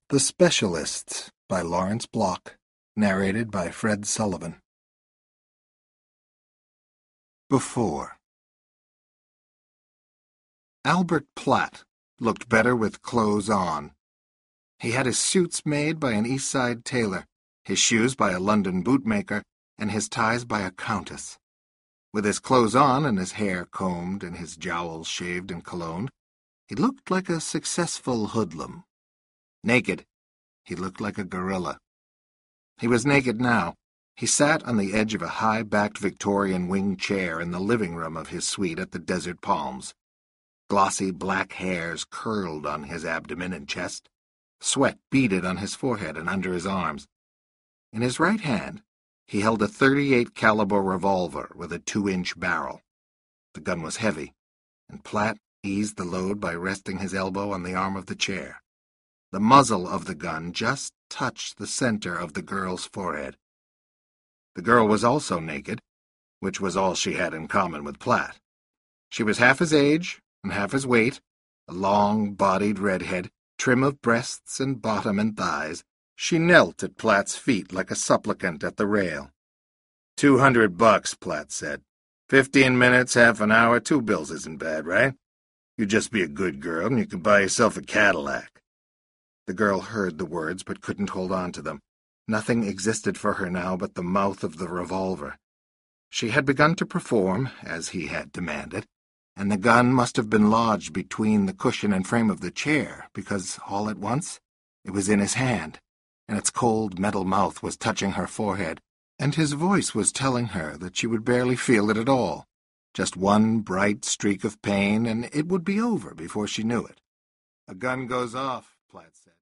The Specialists by Lawrence Block, narrated by Fred Sullivan. Before. Albert Platt looked better with clothes on. He had his suits made by an East Side tailor, his shoes by a London bootmaker, and his ties by a countess. With his clothes on and his hair combed and his jowls shaved and cologned, he looked like a successful hoodlum. Naked, he looked like a gorilla. He was naked now. He sat on the edge of a high-backed Victorian wing chair in the living room of his suite at the Desert Palms. Glossy black hairs curled on his abdomen and chest. Sweat beaded on his forehead and under his arms. In his right hand, he held a .38 caliber revolver with a 2-inch barrel. The gun was heavy, and Platt eased the load by resting his elbow on the arm of the chair. The muzzle of the gun just touched the center of the girl's forehead. The girl was also naked, which was all she had in common with Platt. She was half his age and half his weight, a long-bodied redhead, trim of breasts and bottom and thighs. She knelt at Platt's feet like a supplicant at the rail. $200, Platt said. 15 minutes, half an hour, 2 bills isn't bad, right? You just be a good girl and you can buy yourself a Cadillac. The girl heard the words but couldn't hold on to them. Nothing existed for her now but the mouth of the revolver. She had begun to perform, as he had demanded, and the gun must have been lodged between the cushion and frame of the chair, because, all at once, it was in his hand, and its cold metal mouth was touching her forehead, and his voice was telling her that she would barely feel it at all. Just one bright streak of pain, and it would be over before she knew it. A gun goes off, Platt said.